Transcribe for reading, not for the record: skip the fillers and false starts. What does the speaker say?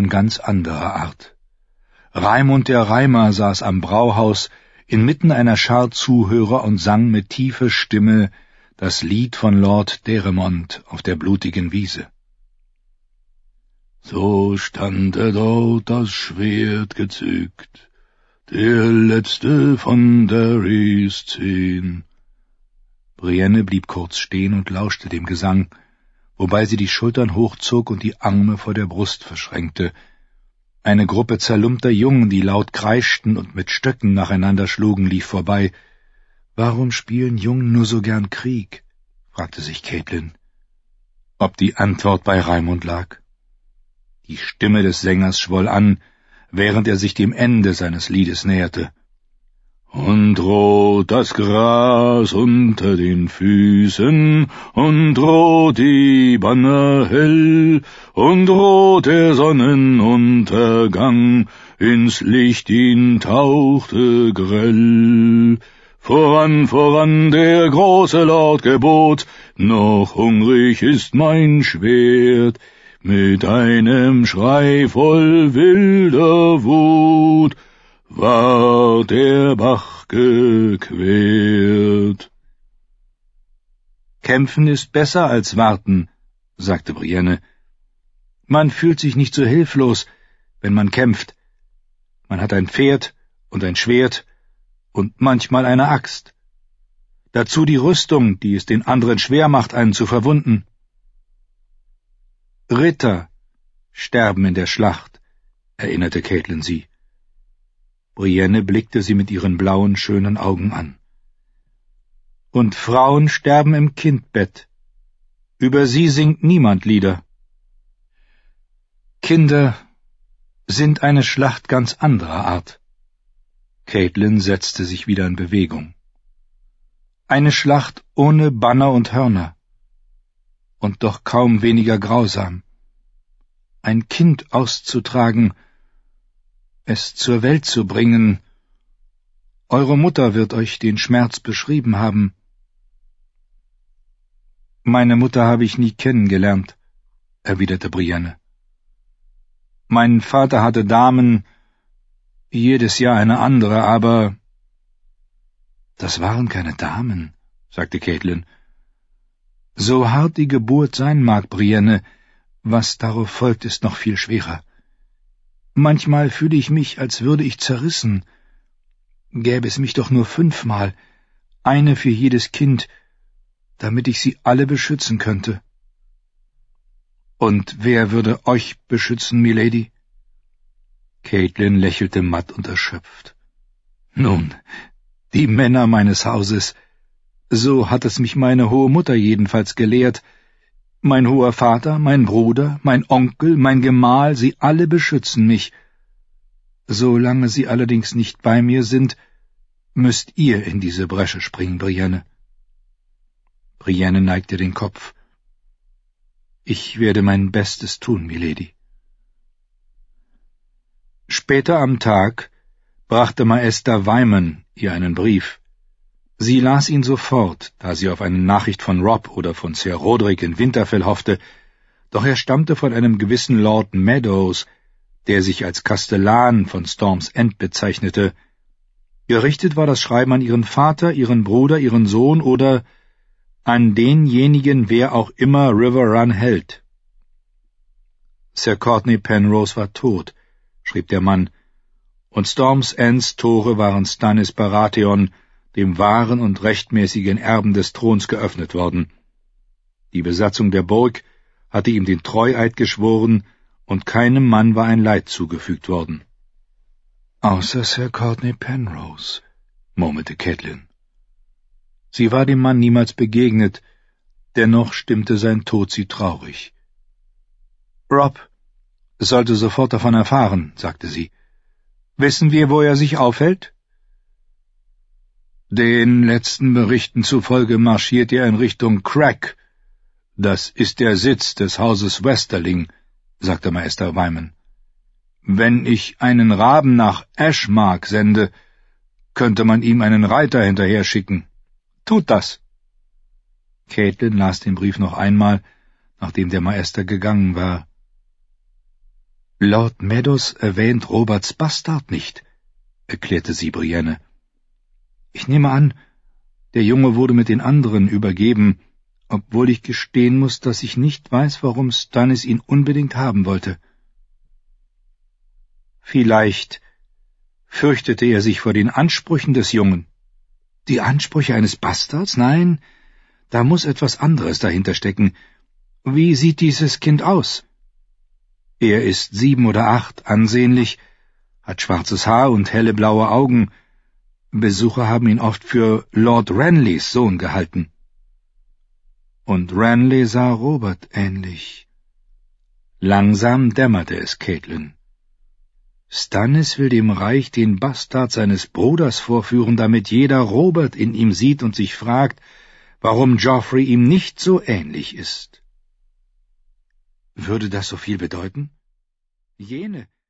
von ganz anderer Art. Raimund der Reimer saß am Brauhaus inmitten einer Schar Zuhörer und sang mit tiefer Stimme das Lied von Lord Deremont auf der blutigen Wiese. So stand er dort, das Schwert gezückt, der letzte von Derrys 10. Brienne blieb kurz stehen und lauschte dem Gesang, wobei sie die Schultern hochzog und die Arme vor der Brust verschränkte. Eine Gruppe zerlumpter Jungen, die laut kreischten und mit Stöcken nacheinander schlugen, lief vorbei. »Warum spielen Jungen nur so gern Krieg?« fragte sich Catelyn. Ob die Antwort bei Raimund lag? Die Stimme des Sängers schwoll an, während er sich dem Ende seines Liedes näherte. Und rot das Gras unter den Füßen, und rot die Banner hell, und rot der Sonnenuntergang ins Licht ihn tauchte grell. Voran, voran, der große Lord gebot, noch hungrig ist mein Schwert, mit einem Schrei voll wilder Wut war der Bach gequert. »Kämpfen ist besser als warten«, sagte Brienne. »Man fühlt sich nicht so hilflos, wenn man kämpft. Man hat ein Pferd und ein Schwert und manchmal eine Axt. Dazu die Rüstung, die es den anderen schwer macht, einen zu verwunden. Ritter sterben in der Schlacht«, erinnerte Catelyn sie. Brienne blickte sie mit ihren blauen, schönen Augen an. »Und Frauen sterben im Kindbett. Über sie singt niemand Lieder. Kinder sind eine Schlacht ganz anderer Art.« Catelyn setzte sich wieder in Bewegung. »Eine Schlacht ohne Banner und Hörner. Und doch kaum weniger grausam. Ein Kind auszutragen, es zur Welt zu bringen. Eure Mutter wird euch den Schmerz beschrieben haben. »Meine Mutter habe ich nie kennengelernt«, erwiderte Brienne. »Mein Vater hatte Damen, jedes Jahr eine andere, aber...« »Das waren keine Damen«, sagte Catelyn. »So hart die Geburt sein mag, Brienne, was darauf folgt, ist noch viel schwerer. Manchmal fühle ich mich, als würde ich zerrissen. Gäbe es mich doch nur 5-mal, eine für jedes Kind, damit ich sie alle beschützen könnte.« »Und wer würde euch beschützen, Milady?« Catelyn lächelte matt und erschöpft. »Nun, die Männer meines Hauses, so hat es mich meine hohe Mutter jedenfalls gelehrt. Mein hoher Vater, mein Bruder, mein Onkel, mein Gemahl, sie alle beschützen mich. Solange sie allerdings nicht bei mir sind, müsst ihr in diese Bresche springen, Brienne.« Brienne neigte den Kopf. »Ich werde mein Bestes tun, Milady.« Später am Tag brachte Maester Wyman ihr einen Brief. Sie las ihn sofort, da sie auf eine Nachricht von Robb oder von Sir Roderick in Winterfell hoffte, doch er stammte von einem gewissen Lord Meadows, der sich als Kastellan von Storm's End bezeichnete. Gerichtet war das Schreiben an ihren Vater, ihren Bruder, ihren Sohn oder an denjenigen, wer auch immer River Run hält. »Sir Courtenay Penrose war tot«, schrieb der Mann, und Storm's Ends Tore waren Stannis Baratheon, dem wahren und rechtmäßigen Erben des Throns, geöffnet worden. Die Besatzung der Burg hatte ihm den Treueid geschworen, und keinem Mann war ein Leid zugefügt worden. »Außer Sir Courtenay Penrose«, murmelte Catelyn. Sie war dem Mann niemals begegnet, dennoch stimmte sein Tod sie traurig. »Robb sollte sofort davon erfahren«, sagte sie. »Wissen wir, wo er sich aufhält?« »Den letzten Berichten zufolge marschiert er in Richtung Crack. Das ist der Sitz des Hauses Westerling«, sagte Maester Wyman. »Wenn ich einen Raben nach Ashmark sende, könnte man ihm einen Reiter hinterher schicken. Tut das!« Catelyn las den Brief noch einmal, nachdem der Maester gegangen war. Lord Meadows erwähnt Roberts Bastard nicht, erklärte sie Brienne. Ich nehme an, der Junge wurde mit den anderen übergeben, obwohl ich gestehen muss, dass ich nicht weiß, warum Stannis ihn unbedingt haben wollte. Vielleicht fürchtete er sich vor den Ansprüchen des Jungen. Die Ansprüche eines Bastards? Nein, da muss etwas anderes dahinter stecken. Wie sieht dieses Kind aus? Er ist 7 oder 8, ansehnlich, hat schwarzes Haar und helle blaue Augen. Besucher haben ihn oft für Lord Renlys Sohn gehalten. Und Renly sah Robert ähnlich. Langsam dämmerte es Catelyn. Stannis will dem Reich den Bastard seines Bruders vorführen, damit jeder Robert in ihm sieht und sich fragt, warum Joffrey ihm nicht so ähnlich ist. Würde das so viel bedeuten? Jene,